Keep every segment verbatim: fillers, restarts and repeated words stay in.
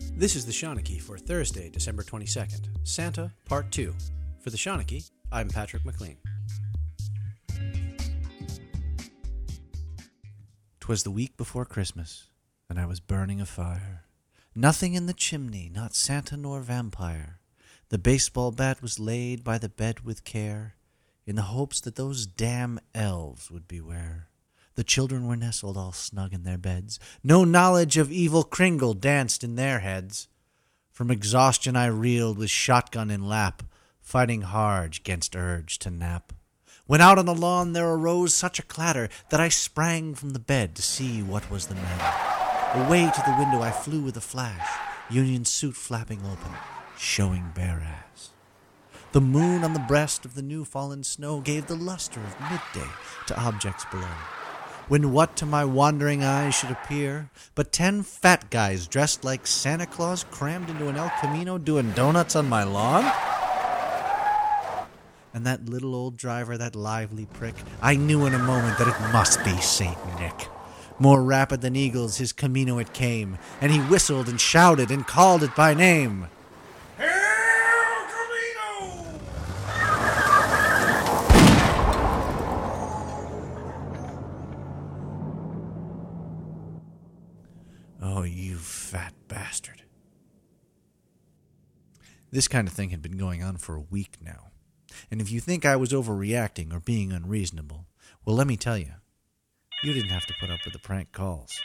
This is the Shawnee for Thursday, December twenty-second, Santa, Part two. For the Shawnee, I'm Patrick McLean. 'Twas the week before Christmas, and I was burning a fire. Nothing in the chimney, not Santa nor vampire. The baseball bat was laid by the bed with care, in the hopes that those damn elves would beware. The children were nestled all snug in their beds. No knowledge of evil Kringle danced in their heads. From exhaustion I reeled with shotgun in lap, fighting hard 'gainst urge to nap. When out on the lawn there arose such a clatter that I sprang from the bed to see what was the matter. Away to the window I flew with a flash, union suit flapping open, showing bare ass. The moon on the breast of the new-fallen snow gave the luster of midday to objects below. When what to my wandering eyes should appear but ten fat guys dressed like Santa Claus crammed into an El Camino doing donuts on my lawn? And that little old driver, that lively prick, I knew in a moment that it must be Saint Nick. More rapid than eagles his Camino it came, and he whistled and shouted and called it by name. El Camino! Oh, you fat bastard. This kind of thing had been going on for a week now. And if you think I was overreacting or being unreasonable, well, let me tell you, you didn't have to put up with the prank calls.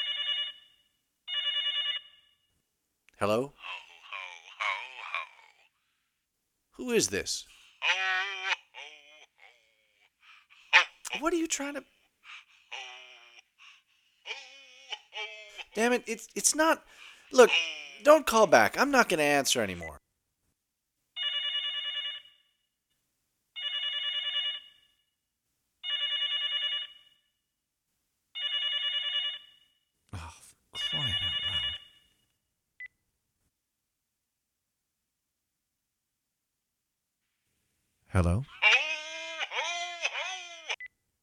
Hello? Ho, ho, ho, ho. Who is this? Ho, ho, ho. Ho, ho, What are you trying to... ho, ho, ho. Damn it, it's, it's not... Look, don't call back. I'm not going to answer anymore. Oh, for crying out loud. Hello? Ho, ho, ho.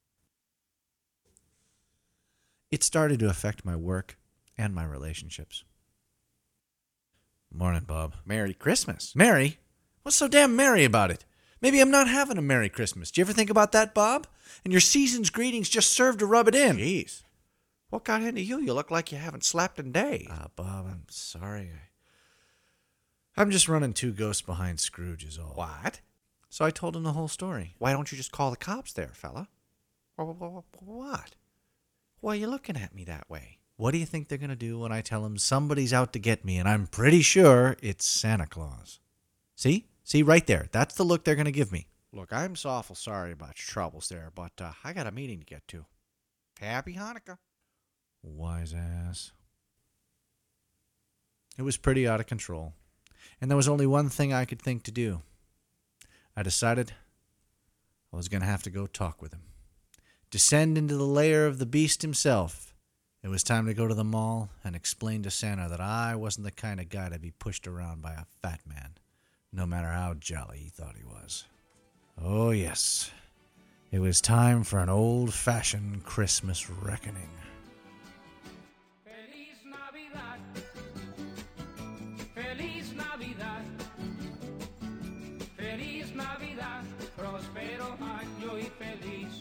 It started to affect my work and my relationships. Morning, Bob. Merry Christmas. Merry? What's so damn merry about it? Maybe I'm not having a Merry Christmas. Do you ever think about that, Bob? And your season's greetings just serve to rub it in. Jeez. What got into you? You look like you haven't slept in days. Ah, Bob, I'm sorry. I... I'm just running two ghosts behind Scrooge is all. What? So I told him the whole story. Why don't you just call the cops there, fella? What? Why are you looking at me that way? What do you think they're going to do when I tell them somebody's out to get me, and I'm pretty sure it's Santa Claus? See? See, right there. That's the look they're going to give me. Look, I'm so awful sorry about your troubles there, but uh, I got a meeting to get to. Happy Hanukkah. Wise ass. It was pretty out of control, and there was only one thing I could think to do. I decided I was going to have to go talk with him. Descend into the lair of the beast himself. It was time to go to the mall and explain to Santa that I wasn't the kind of guy to be pushed around by a fat man, no matter how jolly he thought he was. Oh, yes. It was time for an old-fashioned Christmas reckoning. Feliz Navidad. Feliz Navidad. Feliz Navidad. Prospero año y feliz